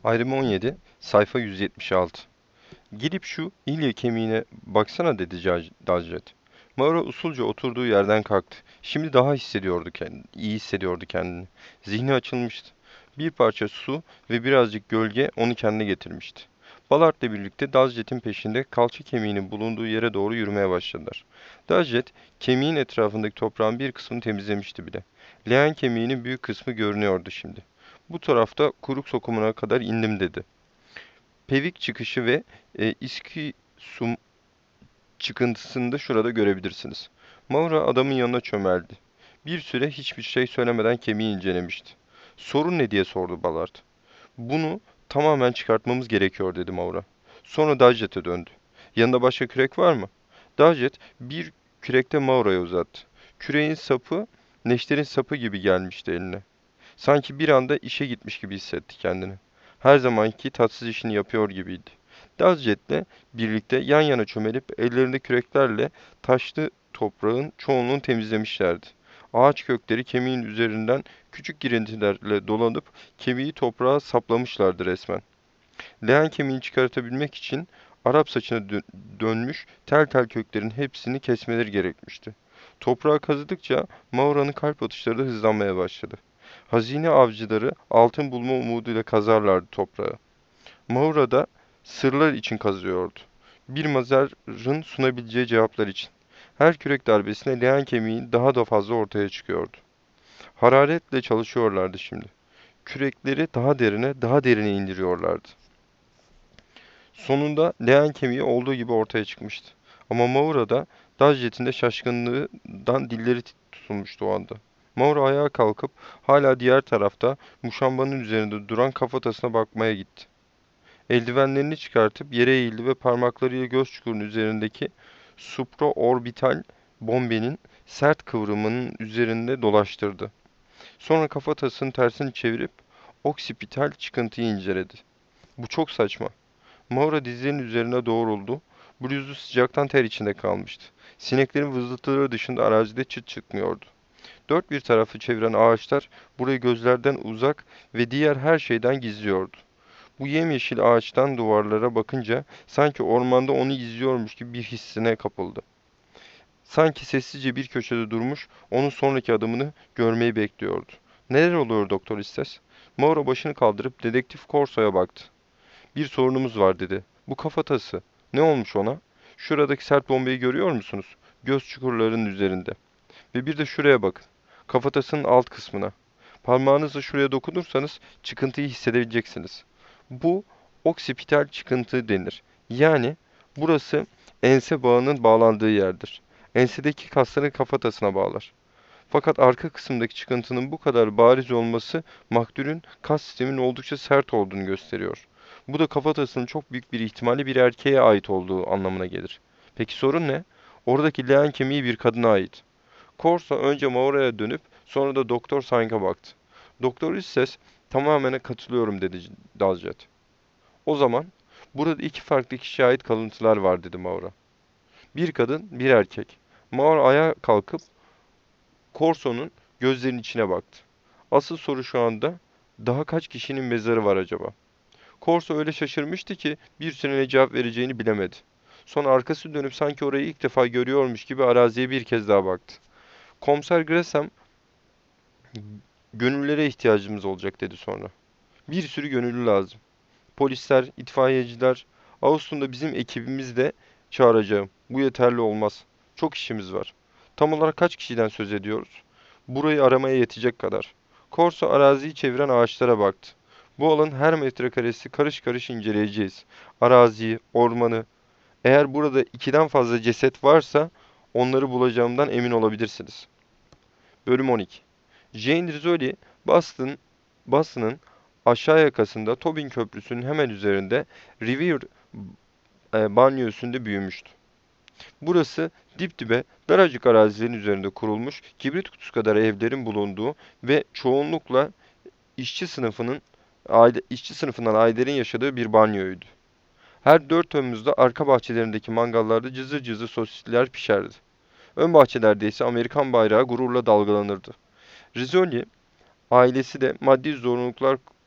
Ayrım 17, sayfa 176. Gidip şu İlya kemiğine baksana dedi Dacret. Mauro usulca oturduğu yerden kalktı. Şimdi daha iyi hissediyordu kendini. Zihni açılmıştı. Bir parça su ve birazcık gölge onu kendine getirmişti. Ballard'la birlikte Dacret'in peşinde kalça kemiğinin bulunduğu yere doğru yürümeye başladılar. Dacret, kemiğin etrafındaki toprağın bir kısmını temizlemişti bile. Leğen kemiğinin büyük kısmı görünüyordu şimdi. Bu tarafta kuruk sokumuna kadar indim dedi. Pevik çıkışı ve iskisum çıkıntısını da şurada görebilirsiniz. Maura adamın yanına çömeldi. Bir süre hiçbir şey söylemeden kemiği incelemişti. Sorun ne diye sordu Ballard. Bunu tamamen çıkartmamız gerekiyor dedi Maura. Sonra Dodgett'e döndü. Yanında başka kürek var mı? Dodgett bir kürekte Maura'ya uzattı. Küreğin sapı Neşter'in sapı gibi gelmişti eline. Sanki bir anda işe gitmiş gibi hissetti kendini. Her zamanki tatsız işini yapıyor gibiydi. Dazcet'le birlikte yan yana çömelip ellerinde küreklerle taşlı toprağın çoğunluğunu temizlemişlerdi. Ağaç kökleri kemiğin üzerinden küçük girintilerle dolanıp kemiği toprağa saplamışlardı resmen. Leğen kemiğini çıkartabilmek için Arap saçına dönmüş tel tel köklerin hepsini kesmeleri gerekmişti. Toprağı kazıdıkça Maura'nın kalp atışları da hızlanmaya başladı. Hazine avcıları altın bulma umuduyla kazarlardı toprağı. Maura da sırlar için kazıyordu. Bir mazarın sunabileceği cevaplar için. Her kürek darbesine leğen kemiği daha da fazla ortaya çıkıyordu. Hararetle çalışıyorlardı şimdi. Kürekleri daha derine indiriyorlardı. Sonunda leğen kemiği olduğu gibi ortaya çıkmıştı. Ama Maura'da Dajjet'in de şaşkınlığından dilleri tutulmuştu o anda. Maura ayağa kalkıp hala diğer tarafta muşambanın üzerinde duran kafatasına bakmaya gitti. Eldivenlerini çıkartıp yere eğildi ve parmaklarıyla göz çukurunun üzerindeki supraorbital bombenin sert kıvrımının üzerinde dolaştırdı. Sonra kafatasının tersini çevirip oksipital çıkıntıyı inceledi. Bu çok saçma. Maura dizlerinin üzerine doğruldu. Bluzu sıcaktan ter içinde kalmıştı. Sineklerin vızıltıları dışında arazide çıt çıkmıyordu. Dört bir tarafı çeviren ağaçlar burayı gözlerden uzak ve diğer her şeyden gizliyordu. Bu yemyeşil ağaçtan duvarlara bakınca sanki ormanda onu izliyormuş gibi bir hissine kapıldı. Sanki sessizce bir köşede durmuş, onun sonraki adımını görmeyi bekliyordu. Neler oluyor Doktor Istes? Mauro başını kaldırıp dedektif Corso'ya baktı. Bir sorunumuz var dedi. Bu kafatası. Ne olmuş ona? Şuradaki sert bombayı görüyor musunuz? Göz çukurlarının üzerinde. Ve bir de şuraya bakın. Kafatasının alt kısmına. Parmağınızla şuraya dokunursanız çıkıntıyı hissedebileceksiniz. Bu oksipital çıkıntı denir. Yani burası ense bağının bağlandığı yerdir. Ensedeki kasların kafatasına bağlar. Fakat arka kısımdaki çıkıntının bu kadar bariz olması maktulün kas sisteminin oldukça sert olduğunu gösteriyor. Bu da kafatasının çok büyük bir ihtimalle bir erkeğe ait olduğu anlamına gelir. Peki sorun ne? Oradaki leğen kemiği bir kadına ait. Corso önce Maura'ya dönüp sonra da Doktor Sank'a baktı. Doktor Isses tamamen katılıyorum dedi Daljet. O zaman burada iki farklı kişiye ait kalıntılar var dedi Maura. Bir kadın, bir erkek. Maura ayağa kalkıp Corso'nun gözlerinin içine baktı. Asıl soru şu anda daha kaç kişinin mezarı var acaba? Corso öyle şaşırmıştı ki bir süre ne cevap vereceğini bilemedi. Sonra arkası dönüp sanki orayı ilk defa görüyormuş gibi araziye bir kez daha baktı. Komiser Gresham, gönüllülere ihtiyacımız olacak dedi sonra. Bir sürü gönüllü lazım. Polisler, itfaiyeciler, Ağustos'ta bizim ekibimiz de çağıracağım. Bu yeterli olmaz. Çok işimiz var. Tam olarak kaç kişiden söz ediyoruz? Burayı aramaya yetecek kadar. Corso araziyi çeviren ağaçlara baktı. Bu alanın her metrekaresi karış karış inceleyeceğiz. Araziyi, ormanı. Eğer burada ikiden fazla ceset varsa onları bulacağımdan emin olabilirsiniz. Bölüm 12. Jane Rizzoli, Boston'ın aşağı yakasında Tobin Köprüsü'nün hemen üzerinde Revere banyosunda büyümüştü. Burası dip dibe daracık arazilerin üzerinde kurulmuş kibrit kutusu kadar evlerin bulunduğu ve çoğunlukla işçi sınıfının işçi sınıfından ailelerin yaşadığı bir banyoydu. Her 4 Temmuz'da arka bahçelerindeki mangallarda cızır cızır sosisler pişerdi. Ön bahçelerde ise Amerikan bayrağı gururla dalgalanırdı. Rizzoli ailesi de maddi zorunluluklar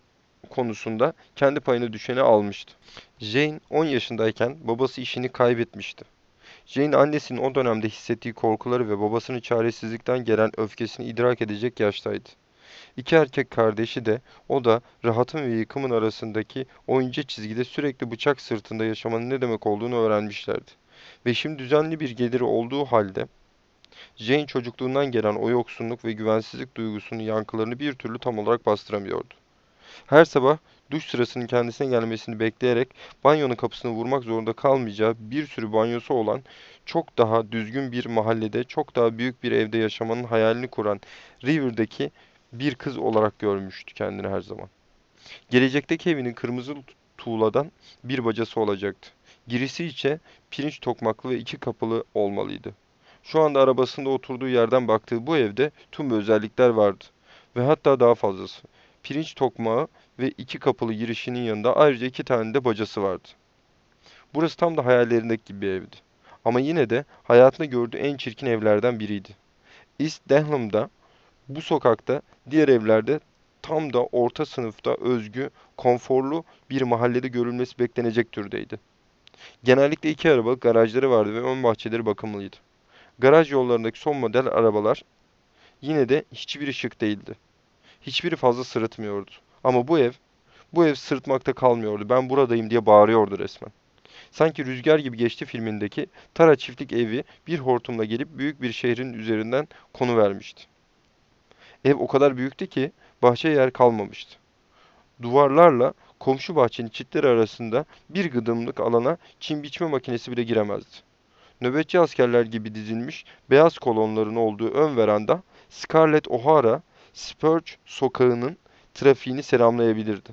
konusunda kendi payına düşeni almıştı. Jane 10 yaşındayken babası işini kaybetmişti. Jane annesinin o dönemde hissettiği korkuları ve babasının çaresizlikten gelen öfkesini idrak edecek yaştaydı. İki erkek kardeşi de o da rahatın ve yıkımın arasındaki o ince çizgide sürekli bıçak sırtında yaşamanın ne demek olduğunu öğrenmişlerdi. Ve şimdi düzenli bir geliri olduğu halde Jane çocukluğundan gelen o yoksunluk ve güvensizlik duygusunun yankılarını bir türlü tam olarak bastıramıyordu. Her sabah duş sırasının kendisine gelmesini bekleyerek banyonun kapısını vurmak zorunda kalmayacağı bir sürü banyosu olan çok daha düzgün bir mahallede, çok daha büyük bir evde yaşamanın hayalini kuran River'daki bir kız olarak görmüştü kendini her zaman. Gelecekteki evinin kırmızı tuğladan bir bacası olacaktı. Girisi içe pirinç tokmaklı ve iki kapılı olmalıydı. Şu anda arabasında oturduğu yerden baktığı bu evde tüm bu özellikler vardı. Ve hatta daha fazlası. Pirinç tokmağı ve iki kapılı girişinin yanında ayrıca iki tane de bacası vardı. Burası tam da hayallerindeki gibi bir evdi. Ama yine de hayatında gördüğü en çirkin evlerden biriydi. East Denham'da, bu sokakta, diğer evlerde tam da orta sınıfta özgü, konforlu bir mahallede görülmesi beklenecek türdeydi. Genellikle iki arabalık garajları vardı ve ön bahçeleri bakımlıydı. Garaj yollarındaki son model arabalar yine de hiçbiri şık değildi. Hiçbiri fazla sırıtmıyordu. Ama bu ev sırıtmakta kalmıyordu. Ben buradayım diye bağırıyordu resmen. Sanki Rüzgar Gibi Geçti filmindeki Tara çiftlik evi bir hortumla gelip büyük bir şehrin üzerinden konuvermişti. Ev o kadar büyüktü ki bahçeye yer kalmamıştı. Duvarlarla komşu bahçenin çitleri arasında bir gıdımlık alana çim biçme makinesi bile giremezdi. Nöbetçi askerler gibi dizilmiş beyaz kolonların olduğu ön veranda Scarlett O'Hara, Spurge sokağının trafiğini selamlayabilirdi.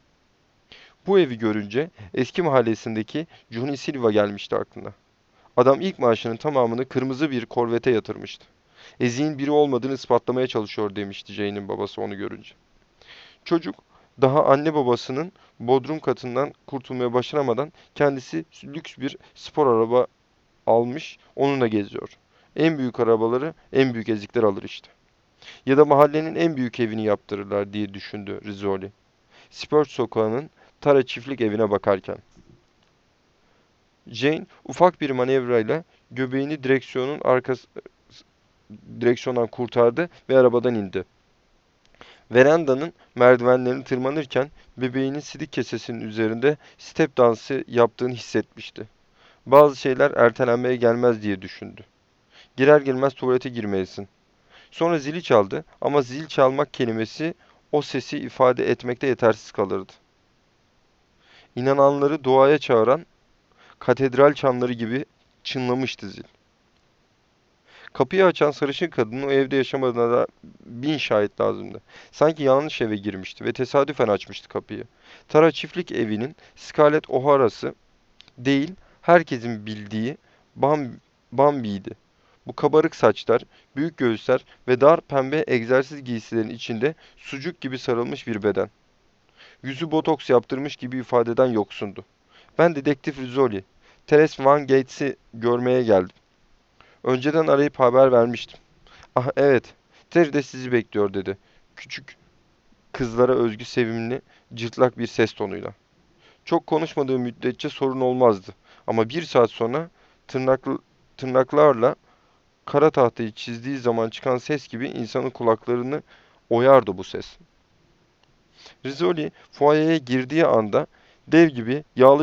Bu evi görünce eski mahallesindeki Johnny Silva gelmişti aklına. Adam ilk maaşının tamamını kırmızı bir korvete yatırmıştı. Eziğin biri olmadığını ispatlamaya çalışıyor demişti Jane'in babası onu görünce. Çocuk daha anne babasının bodrum katından kurtulmaya başaramadan kendisi lüks bir spor araba almış onunla geziyor. En büyük arabaları en büyük ezikler alır işte. Ya da mahallenin en büyük evini yaptırırlar diye düşündü Rizzoli. Spurt sokağının Tara çiftlik evine bakarken. Jane ufak bir manevrayla göbeğini direksiyondan kurtardı ve arabadan indi. Verandanın merdivenlerini tırmanırken bebeğinin sidik kesesinin üzerinde step dansı yaptığını hissetmişti. Bazı şeyler ertelenmeye gelmez diye düşündü. Girer girmez tuvalete girmelisin. Sonra zili çaldı ama zil çalmak kelimesi o sesi ifade etmekte yetersiz kalırdı. İnananları duaya çağıran katedral çanları gibi çınlamıştı zil. Kapıyı açan sarışın kadının o evde yaşamadığına da bin şahit lazımdı. Sanki yanlış eve girmişti ve tesadüfen açmıştı kapıyı. Tara çiftlik evinin Scarlett O'Hara'sı değil, herkesin bildiği Bam Bambi'ydi. Bu kabarık saçlar, büyük göğüsler ve dar pembe egzersiz giysilerin içinde sucuk gibi sarılmış bir beden. Yüzü botoks yaptırmış gibi ifadeden yoksundu. Ben dedektif Rizzoli. Teres Van Gates'i görmeye geldim. Önceden arayıp haber vermiştim. Ah evet, Terry de sizi bekliyor dedi. Küçük kızlara özgü sevimli, cırtlak bir ses tonuyla. Çok konuşmadığı müddetçe sorun olmazdı. Ama bir saat sonra tırnaklarla kara tahtayı çizdiği zaman çıkan ses gibi insanın kulaklarını oyardı bu ses. Rizzoli fuayeye girdiği anda dev gibi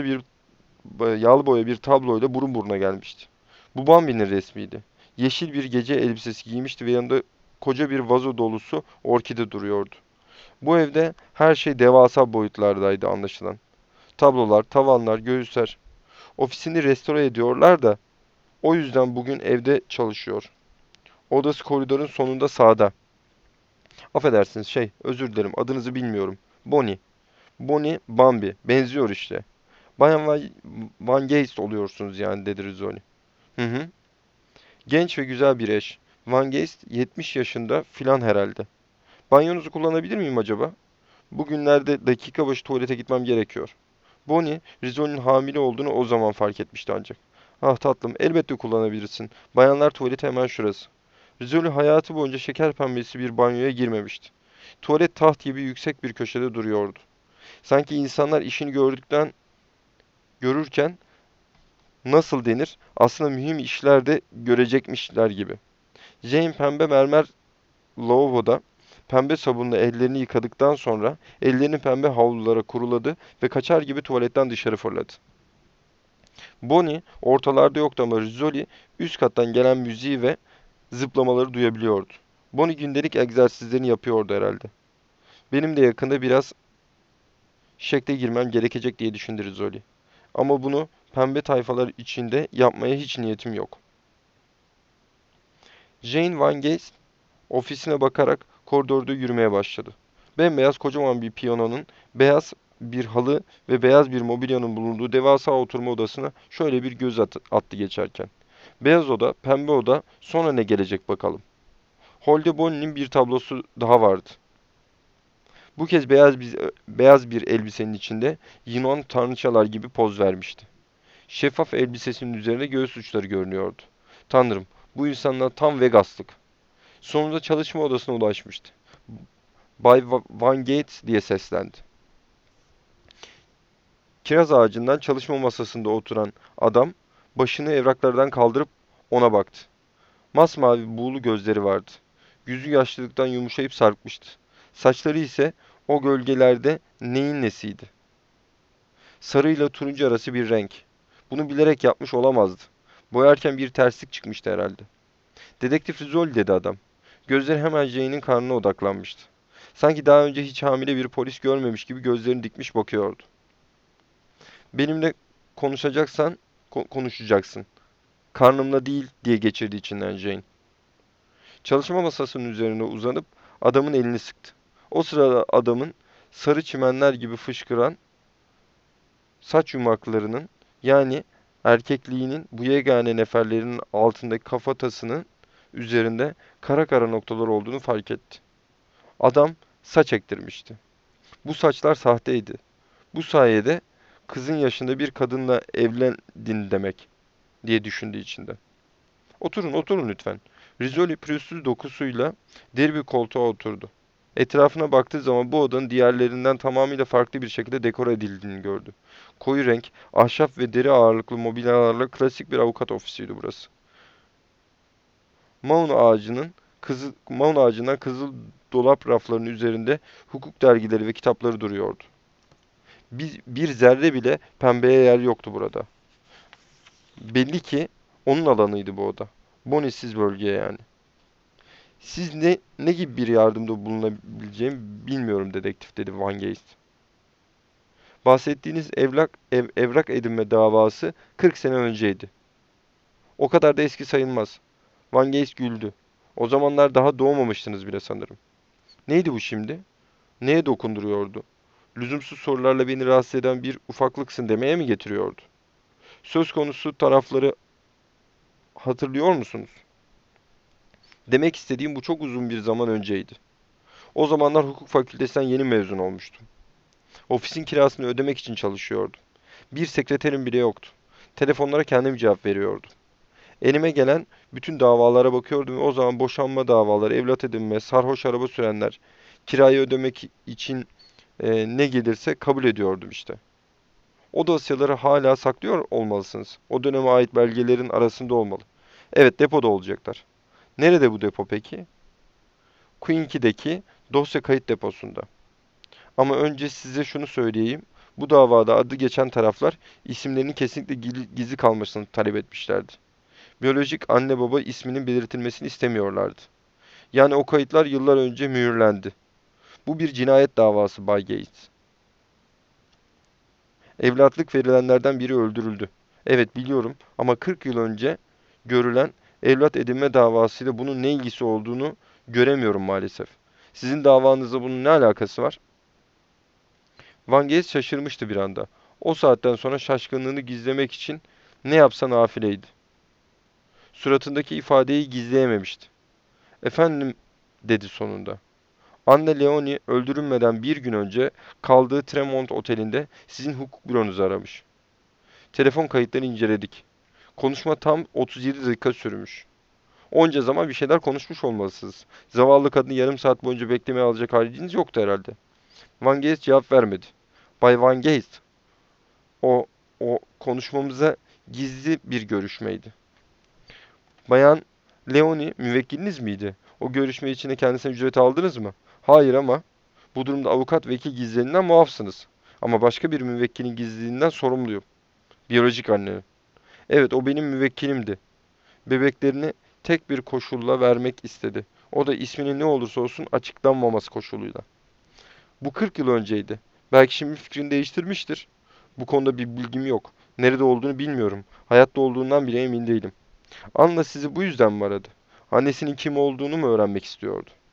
yağlı boya bir tabloyla burun buruna gelmişti. Bu Bambi'nin resmiydi. Yeşil bir gece elbisesi giymişti ve yanında koca bir vazo dolusu orkide duruyordu. Bu evde her şey devasa boyutlardaydı anlaşılan. Tablolar, tavanlar, göğüsler. Ofisini restore ediyorlar da o yüzden bugün evde çalışıyor. Odası koridorun sonunda sağda. Affedersiniz özür dilerim adınızı bilmiyorum. Bonnie. Bonnie Bambi. Benziyor işte. Bayan Van Geest oluyorsunuz yani dedi Rizzoli. Hı hı. Genç ve güzel bir eş. Van Geest 70 yaşında filan herhalde. Banyonuzu kullanabilir miyim acaba? Bugünlerde dakika başı tuvalete gitmem gerekiyor. Bonnie, Rizzoli'nin hamile olduğunu o zaman fark etmişti ancak. Ah tatlım, elbette kullanabilirsin. Bayanlar tuvaleti hemen şurası. Rizzoli hayatı boyunca şeker pembesi bir banyoya girmemişti. Tuvalet taht gibi yüksek bir köşede duruyordu. Sanki insanlar işini görürken nasıl denir? Aslında mühim işler de görecekmişler gibi. Jane pembe mermer lavaboda pembe sabunla ellerini yıkadıktan sonra ellerini pembe havlulara kuruladı ve kaçar gibi tuvaletten dışarı fırladı. Bonnie ortalarda yoktu ama Rizzoli üst kattan gelen müziği ve zıplamaları duyabiliyordu. Bonnie gündelik egzersizlerini yapıyordu herhalde. Benim de yakında biraz şekle girmem gerekecek diye düşündü Rizzoli. Ama bunu pembe tayfalar içinde yapmaya hiç niyetim yok. Jane Van Geest ofisine bakarak koridorda yürümeye başladı. Bembeyaz kocaman bir piyanonun, beyaz bir halı ve beyaz bir mobilyanın bulunduğu devasa oturma odasına şöyle bir göz attı geçerken. Beyaz oda, pembe oda, sonra ne gelecek bakalım. Holde Bonnie'nin bir tablosu daha vardı. Bu kez beyaz bir elbisenin içinde Yunan tanrıçalar gibi poz vermişti. Şeffaf elbisesinin üzerinde göğüs uçları görünüyordu. Tanrım, bu insanlar tam Vegaslık. Sonunda çalışma odasına ulaşmıştı. Bay Van Gates diye seslendi. Kiraz ağacından çalışma masasında oturan adam başını evraklardan kaldırıp ona baktı. Masmavi buğulu gözleri vardı. Yüzü yaşlılıktan yumuşayıp sarkmıştı. Saçları ise o gölgelerde neyin nesiydi? Sarıyla turuncu arası bir renk. Bunu bilerek yapmış olamazdı. Boyarken bir terslik çıkmıştı herhalde. Dedektif Rizol dedi adam. Gözleri hemen Jane'in karnına odaklanmıştı. Sanki daha önce hiç hamile bir polis görmemiş gibi gözlerini dikmiş bakıyordu. Benimle konuşacaksan konuşacaksın. Karnımla değil diye geçirdi içinden Jane. Çalışma masasının üzerine uzanıp adamın elini sıktı. O sırada adamın sarı çimenler gibi fışkıran saç yumaklarının yani erkekliğinin bu yegane neferlerinin altındaki kafatasının üzerinde kara kara noktalar olduğunu fark etti. Adam saç ektirmişti. Bu saçlar sahteydi. Bu sayede kızın yaşında bir kadınla evlendin demek diye düşündü içinde. Oturun, oturun lütfen. Rizzoli pürüzsüz dokusuyla deri bir koltuğa oturdu. Etrafına baktığı zaman bu odanın diğerlerinden tamamıyla farklı bir şekilde dekore edildiğini gördü. Koyu renk, ahşap ve deri ağırlıklı mobilyalarla klasik bir avukat ofisiydi burası. Maun ağacından kızıl dolap raflarının üzerinde hukuk dergileri ve kitapları duruyordu. Bir zerre bile pembeye yer yoktu burada. Belli ki onun alanıydı bu oda. Bonnie'siz bölge yani. Siz ne gibi bir yardımda bulunabileceğimi bilmiyorum dedektif dedi Van Geest. Bahsettiğiniz evrak edinme davası 40 sene önceydi. O kadar da eski sayılmaz. Van Geest güldü. O zamanlar daha doğmamıştınız bile sanırım. Neydi bu şimdi? Neye dokunduruyordu? Lüzumsuz sorularla beni rahatsız eden bir ufaklıksın demeye mi getiriyordu? Söz konusu tarafları hatırlıyor musunuz? Demek istediğim bu çok uzun bir zaman önceydi. O zamanlar hukuk fakültesinden yeni mezun olmuştum. Ofisin kirasını ödemek için çalışıyordum. Bir sekreterim bile yoktu. Telefonlara kendim cevap veriyordum. Elime gelen bütün davalara bakıyordum ve o zaman boşanma davaları, evlat edinme, sarhoş araba sürenler, kirayı ödemek için ne gelirse kabul ediyordum işte. O dosyaları hala saklıyor olmalısınız. O döneme ait belgelerin arasında olmalı. Evet, depoda olacaklar. Nerede bu depo peki? Queen'deki dosya kayıt deposunda. Ama önce size şunu söyleyeyim. Bu davada adı geçen taraflar isimlerinin kesinlikle gizli kalmasını talep etmişlerdi. Biyolojik anne baba isminin belirtilmesini istemiyorlardı. Yani o kayıtlar yıllar önce mühürlendi. Bu bir cinayet davası Bay Gates. Evlatlık verilenlerden biri öldürüldü. Evet biliyorum ama 40 yıl önce görülen evlat edinme davasıyla bunun ne ilgisi olduğunu göremiyorum maalesef. Sizin davanızla bunun ne alakası var? Van Gees şaşırmıştı bir anda. O saatten sonra şaşkınlığını gizlemek için ne yapsa nafileydi. Suratındaki ifadeyi gizleyememişti. Efendim dedi sonunda. Anne Leoni öldürülmeden bir gün önce kaldığı Tremont Oteli'nde sizin hukuk büronuzu aramış. Telefon kayıtlarını inceledik. Konuşma tam 37 dakika sürmüş. Onca zaman bir şeyler konuşmuş olmalısınız. Zavallı kadını yarım saat boyunca beklemeye alacak haliniz yoktu herhalde. Van Gees cevap vermedi. Bay Van Geest. O, o konuşmamıza gizli bir görüşmeydi. Bayan Leoni müvekkiliniz miydi? O görüşme için de kendisine ücret aldınız mı? Hayır ama bu durumda avukat vekil gizliliğinden muafsınız. Ama başka bir müvekkilin gizliliğinden sorumluyum. Biyolojik annenin. Evet, o benim müvekkilimdi. Bebeklerini tek bir koşulla vermek istedi. O da isminin ne olursa olsun açıklanmaması koşuluyla. Bu 40 yıl önceydi. Belki şimdi fikrini değiştirmiştir. Bu konuda bir bilgim yok. Nerede olduğunu bilmiyorum. Hayatta olduğundan bile emin değilim. Anna sizi bu yüzden mi aradı? Annesinin kim olduğunu mu öğrenmek istiyordu?